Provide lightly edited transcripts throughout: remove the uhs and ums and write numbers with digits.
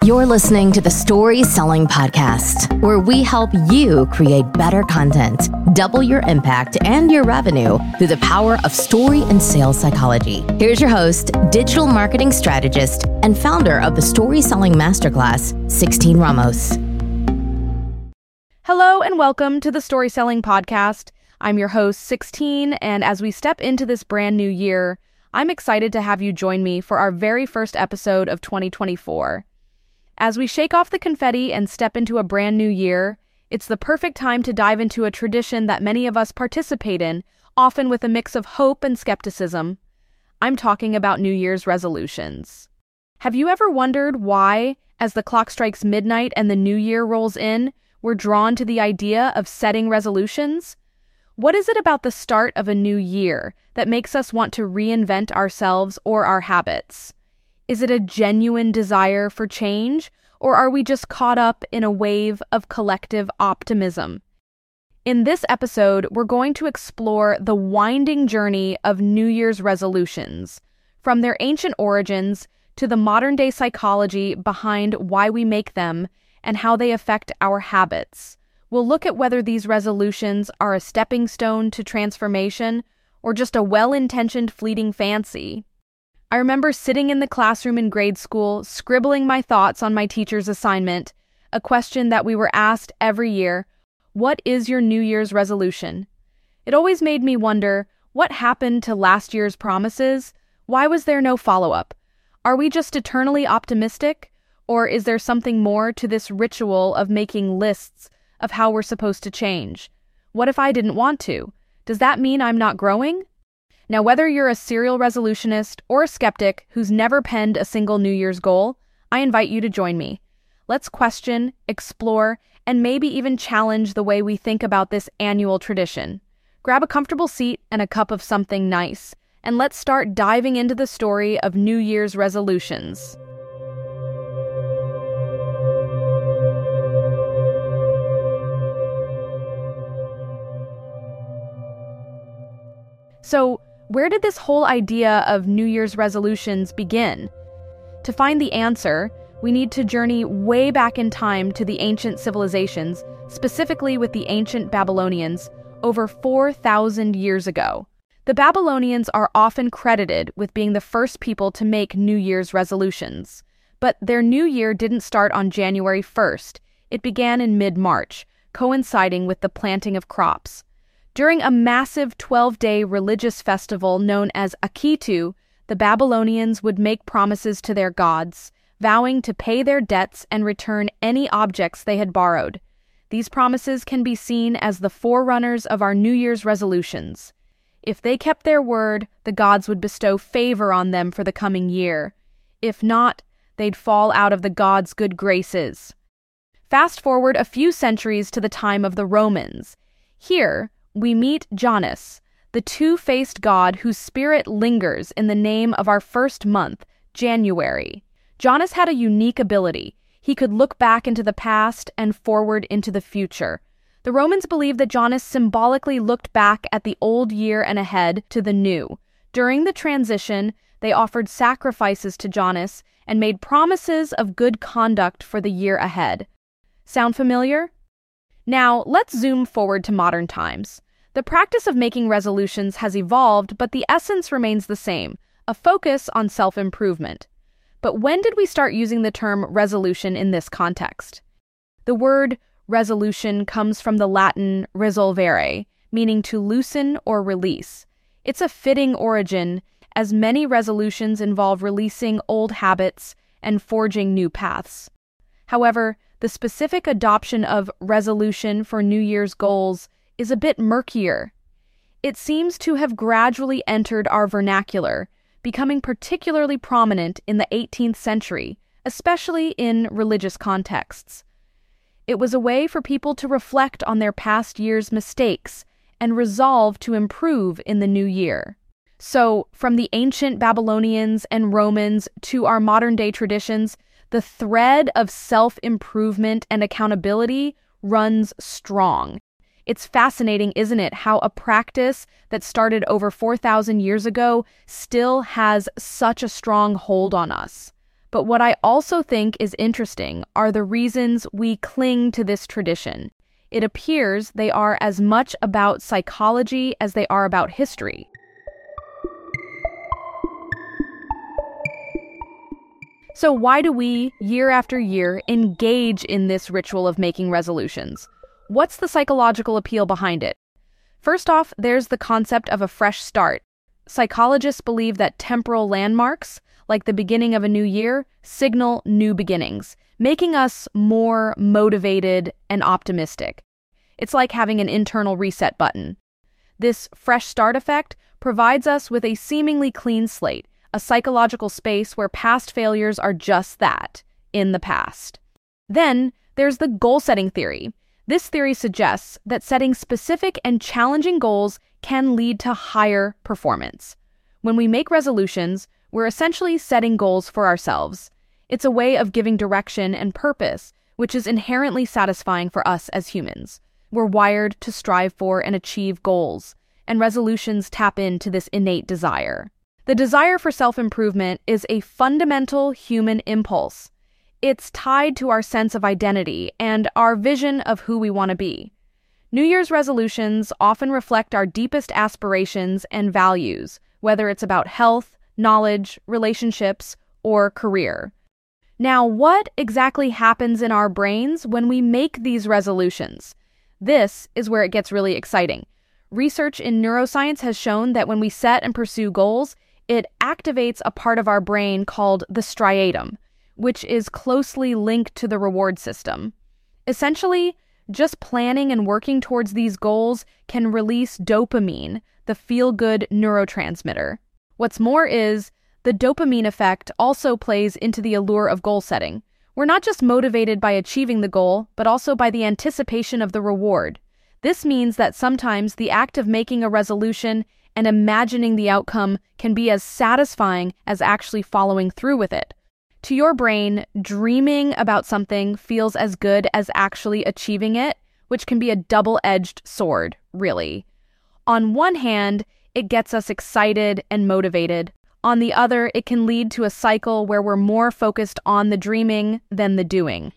You're listening to the Story Selling Podcast, where we help you create better content, double your impact and your revenue through the power of story and sales psychology. Here's your host, digital marketing strategist, and founder of the Story Selling Masterclass, 16 Ramos. Hello and welcome to the Story Selling Podcast. I'm your host, 16, and as we step into this brand new year, I'm excited to have you join me for our very first episode of 2024. As we shake off the confetti and step into a brand new year, it's the perfect time to dive into a tradition that many of us participate in, often with a mix of hope and skepticism. I'm talking about New Year's resolutions. Have you ever wondered why, as the clock strikes midnight and the new year rolls in, we're drawn to the idea of setting resolutions? What is it about the start of a new year that makes us want to reinvent ourselves or our habits? Is it a genuine desire for change, or are we just caught up in a wave of collective optimism? In this episode, we're going to explore the winding journey of New Year's resolutions, from their ancient origins to the modern-day psychology behind why we make them and how they affect our habits. We'll look at whether these resolutions are a stepping stone to transformation or just a well-intentioned fleeting fancy. I remember sitting in the classroom in grade school, scribbling my thoughts on my teacher's assignment, a question that we were asked every year: what is your New Year's resolution? It always made me wonder, what happened to last year's promises? Why was there no follow-up? Are we just eternally optimistic? Or is there something more to this ritual of making lists of how we're supposed to change? What if I didn't want to? Does that mean I'm not growing? Now, whether you're a serial resolutionist or a skeptic who's never penned a single New Year's goal, I invite you to join me. Let's question, explore, and maybe even challenge the way we think about this annual tradition. Grab a comfortable seat and a cup of something nice, and let's start diving into the story of New Year's resolutions. So, where did this whole idea of New Year's resolutions begin? To find the answer, we need to journey way back in time to the ancient civilizations, specifically with the ancient Babylonians, over 4,000 years ago. The Babylonians are often credited with being the first people to make New Year's resolutions. But their new year didn't start on January 1st. It began in mid-March, coinciding with the planting of crops. During a massive 12-day religious festival known as Akitu, the Babylonians would make promises to their gods, vowing to pay their debts and return any objects they had borrowed. These promises can be seen as the forerunners of our New Year's resolutions. If they kept their word, the gods would bestow favor on them for the coming year. If not, they'd fall out of the gods' good graces. Fast forward a few centuries to the time of the Romans. Here, we meet Janus, the two-faced god whose spirit lingers in the name of our first month, January. Janus had a unique ability. He could look back into the past and forward into the future. The Romans believed that Janus symbolically looked back at the old year and ahead to the new. During the transition, they offered sacrifices to Janus and made promises of good conduct for the year ahead. Sound familiar? Now, let's zoom forward to modern times. The practice of making resolutions has evolved, but the essence remains the same, a focus on self-improvement. But when did we start using the term resolution in this context? The word resolution comes from the Latin resolvere, meaning to loosen or release. It's a fitting origin, as many resolutions involve releasing old habits and forging new paths. However, the specific adoption of resolution for New Year's goals is a bit murkier. It seems to have gradually entered our vernacular, becoming particularly prominent in the 18th century, especially in religious contexts. It was a way for people to reflect on their past year's mistakes and resolve to improve in the new year. So, from the ancient Babylonians and Romans to our modern-day traditions, the thread of self-improvement and accountability runs strong. It's fascinating, isn't it, how a practice that started over 4,000 years ago still has such a strong hold on us. But what I also think is interesting are the reasons we cling to this tradition. It appears they are as much about psychology as they are about history. So why do we, year after year, engage in this ritual of making resolutions? What's the psychological appeal behind it? First off, there's the concept of a fresh start. Psychologists believe that temporal landmarks, like the beginning of a new year, signal new beginnings, making us more motivated and optimistic. It's like having an internal reset button. This fresh start effect provides us with a seemingly clean slate, a psychological space where past failures are just that, in the past. Then, there's the goal-setting theory. This theory suggests that setting specific and challenging goals can lead to higher performance. When we make resolutions, we're essentially setting goals for ourselves. It's a way of giving direction and purpose, which is inherently satisfying for us as humans. We're wired to strive for and achieve goals, and resolutions tap into this innate desire. The desire for self-improvement is a fundamental human impulse. It's tied to our sense of identity and our vision of who we want to be. New Year's resolutions often reflect our deepest aspirations and values, whether it's about health, knowledge, relationships, or career. Now, what exactly happens in our brains when we make these resolutions? This is where it gets really exciting. Research in neuroscience has shown that when we set and pursue goals, it activates a part of our brain called the striatum, which is closely linked to the reward system. Essentially, just planning and working towards these goals can release dopamine, the feel-good neurotransmitter. What's more is, the dopamine effect also plays into the allure of goal setting. We're not just motivated by achieving the goal, but also by the anticipation of the reward. This means that sometimes the act of making a resolution and imagining the outcome can be as satisfying as actually following through with it. To your brain, dreaming about something feels as good as actually achieving it, which can be a double-edged sword, really. On one hand, it gets us excited and motivated. On the other, it can lead to a cycle where we're more focused on the dreaming than the doing.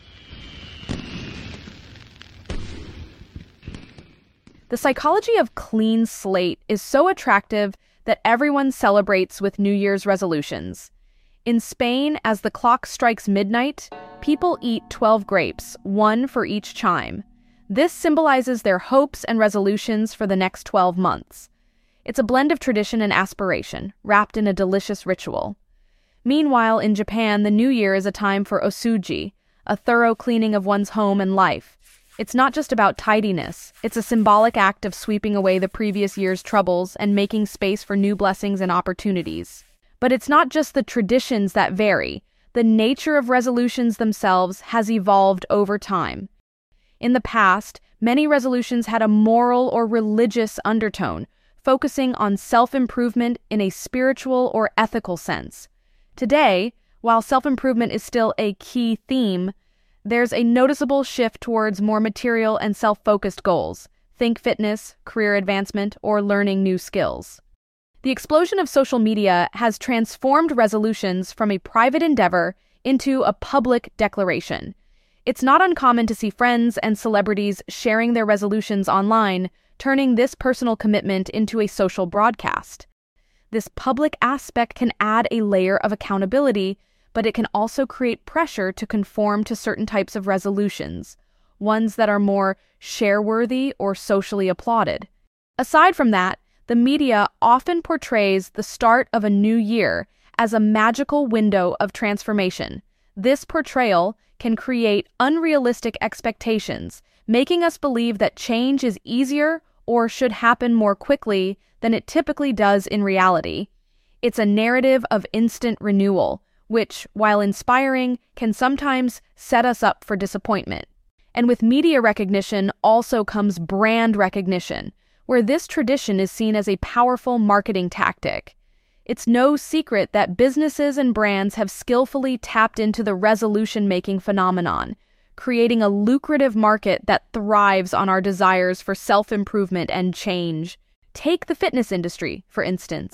The psychology of clean slate is so attractive that everyone celebrates with New Year's resolutions. In Spain, as the clock strikes midnight, people eat 12 grapes, one for each chime. This symbolizes their hopes and resolutions for the next 12 months. It's a blend of tradition and aspiration, wrapped in a delicious ritual. Meanwhile, in Japan, the New Year is a time for osuji, a thorough cleaning of one's home and life. It's not just about tidiness. It's a symbolic act of sweeping away the previous year's troubles and making space for new blessings and opportunities. But it's not just the traditions that vary. The nature of resolutions themselves has evolved over time. In the past, many resolutions had a moral or religious undertone, focusing on self-improvement in a spiritual or ethical sense. Today, while self-improvement is still a key theme, there's a noticeable shift towards more material and self-focused goals. Think fitness, career advancement, or learning new skills. The explosion of social media has transformed resolutions from a private endeavor into a public declaration. It's not uncommon to see friends and celebrities sharing their resolutions online, turning this personal commitment into a social broadcast. This public aspect can add a layer of accountability, but it can also create pressure to conform to certain types of resolutions, ones that are more share-worthy or socially applauded. Aside from that, the media often portrays the start of a new year as a magical window of transformation. This portrayal can create unrealistic expectations, making us believe that change is easier or should happen more quickly than it typically does in reality. It's a narrative of instant renewal, which, while inspiring, can sometimes set us up for disappointment. And with media recognition also comes brand recognition, where this tradition is seen as a powerful marketing tactic. It's no secret that businesses and brands have skillfully tapped into the resolution-making phenomenon, creating a lucrative market that thrives on our desires for self-improvement and change. Take the fitness industry, for instance.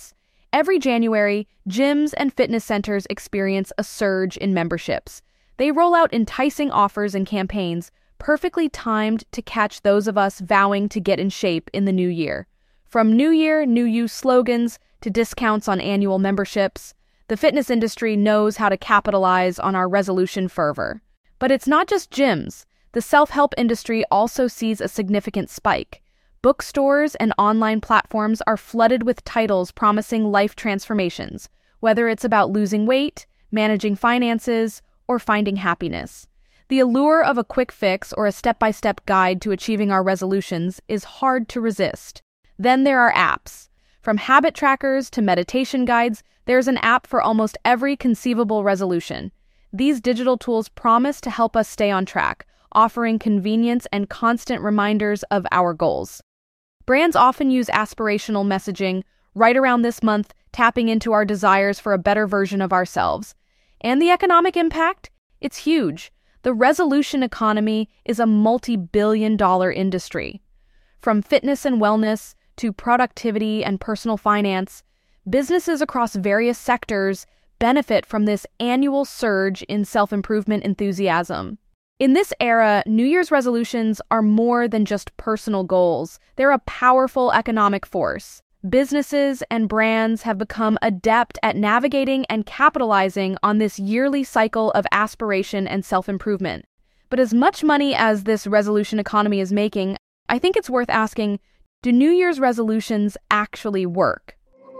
Every January, gyms and fitness centers experience a surge in memberships. They roll out enticing offers and campaigns, perfectly timed to catch those of us vowing to get in shape in the new year. From New Year, New You slogans to discounts on annual memberships, the fitness industry knows how to capitalize on our resolution fervor. But it's not just gyms. The self-help industry also sees a significant spike. Bookstores and online platforms are flooded with titles promising life transformations, whether it's about losing weight, managing finances, or finding happiness. The allure of a quick fix or a step-by-step guide to achieving our resolutions is hard to resist. Then there are apps. From habit trackers to meditation guides, there's an app for almost every conceivable resolution. These digital tools promise to help us stay on track, offering convenience and constant reminders of our goals. Brands often use aspirational messaging right around this month, tapping into our desires for a better version of ourselves. And the economic impact? It's huge. The resolution economy is a multi-billion-dollar industry. From fitness and wellness to productivity and personal finance, businesses across various sectors benefit from this annual surge in self-improvement enthusiasm. In this era, New Year's resolutions are more than just personal goals. They're a powerful economic force. Businesses and brands have become adept at navigating and capitalizing on this yearly cycle of aspiration and self-improvement. But as much money as this resolution economy is making, I think it's worth asking, do New Year's resolutions actually work?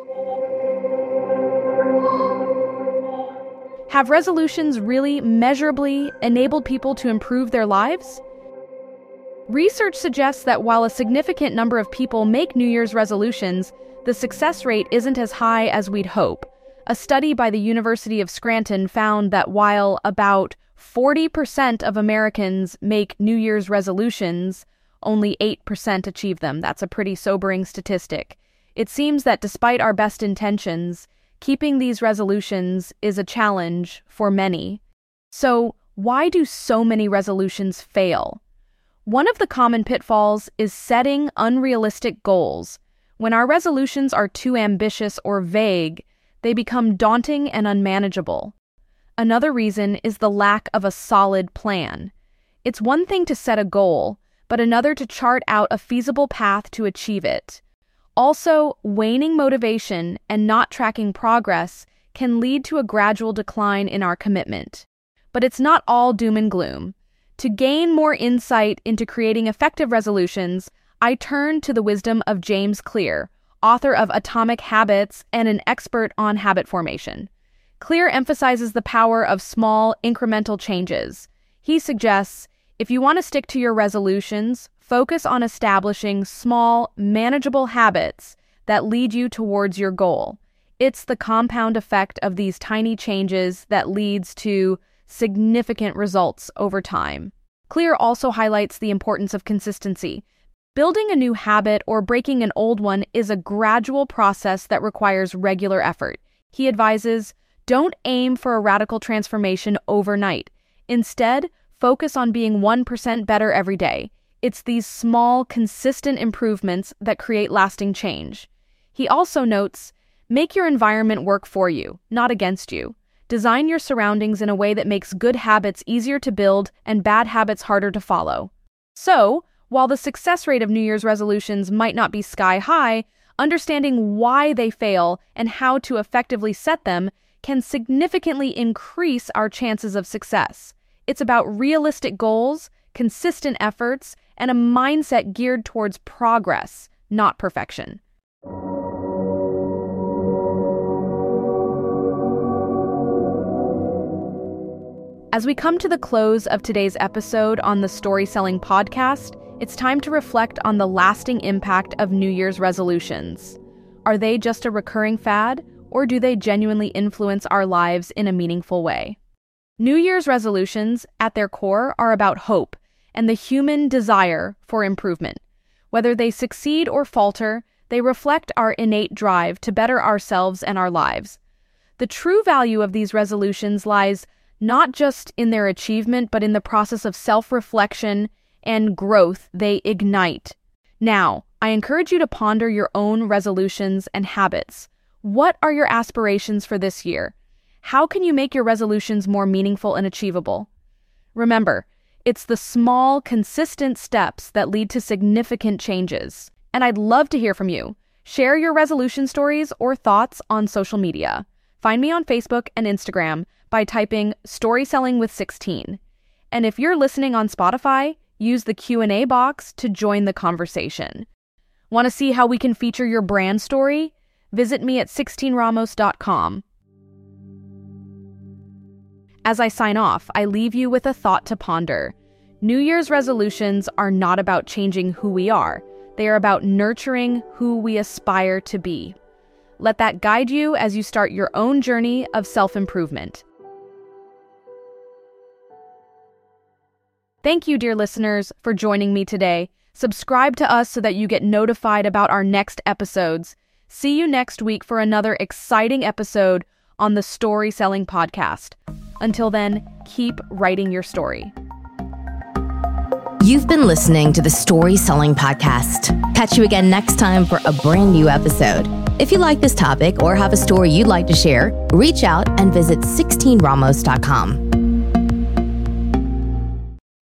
Have resolutions really measurably enabled people to improve their lives? Research suggests that while a significant number of people make New Year's resolutions, the success rate isn't as high as we'd hope. A study by the University of Scranton found that while about 40% of Americans make New Year's resolutions, only 8% achieve them. That's a pretty sobering statistic. It seems that despite our best intentions, keeping these resolutions is a challenge for many. So, why do so many resolutions fail? One of the common pitfalls is setting unrealistic goals. When our resolutions are too ambitious or vague, they become daunting and unmanageable. Another reason is the lack of a solid plan. It's one thing to set a goal, but another to chart out a feasible path to achieve it. Also, waning motivation and not tracking progress can lead to a gradual decline in our commitment. But it's not all doom and gloom. To gain more insight into creating effective resolutions, I turn to the wisdom of James Clear, author of Atomic Habits and an expert on habit formation. Clear emphasizes the power of small, incremental changes. He suggests, if you want to stick to your resolutions, focus on establishing small, manageable habits that lead you towards your goal. It's the compound effect of these tiny changes that leads to significant results over time. Clear also highlights the importance of consistency. Building a new habit or breaking an old one is a gradual process that requires regular effort. He advises, don't aim for a radical transformation overnight. Instead, focus on being 1% better every day. It's these small, consistent improvements that create lasting change. He also notes, make your environment work for you, not against you. Design your surroundings in a way that makes good habits easier to build and bad habits harder to follow. So, while the success rate of New Year's resolutions might not be sky high, understanding why they fail and how to effectively set them can significantly increase our chances of success. It's about realistic goals, consistent efforts, and a mindset geared towards progress, not perfection. As we come to the close of today's episode on the Story Selling Podcast, it's time to reflect on the lasting impact of New Year's resolutions. Are they just a recurring fad, or do they genuinely influence our lives in a meaningful way? New Year's resolutions, at their core, are about hope and the human desire for improvement. Whether they succeed or falter, they reflect our innate drive to better ourselves and our lives. The true value of these resolutions lies not just in their achievement, but in the process of self-reflection and growth they ignite. Now, I encourage you to ponder your own resolutions and habits. What are your aspirations for this year? How can you make your resolutions more meaningful and achievable? Remember, it's the small, consistent steps that lead to significant changes. And I'd love to hear from you. Share your resolution stories or thoughts on social media. Find me on Facebook and Instagram by typing Story Selling with 16. And if you're listening on Spotify, use the Q&A box to join the conversation. Want to see how we can feature your brand story? Visit me at 16ramos.com. As I sign off, I leave you with a thought to ponder. New Year's resolutions are not about changing who we are. They are about nurturing who we aspire to be. Let that guide you as you start your own journey of self-improvement. Thank you, dear listeners, for joining me today. Subscribe to us so that you get notified about our next episodes. See you next week for another exciting episode on the Story Selling Podcast. Until then, keep writing your story. You've been listening to the Story Selling Podcast. Catch you again next time for a brand new episode. If you like this topic or have a story you'd like to share, reach out and visit 16ramos.com.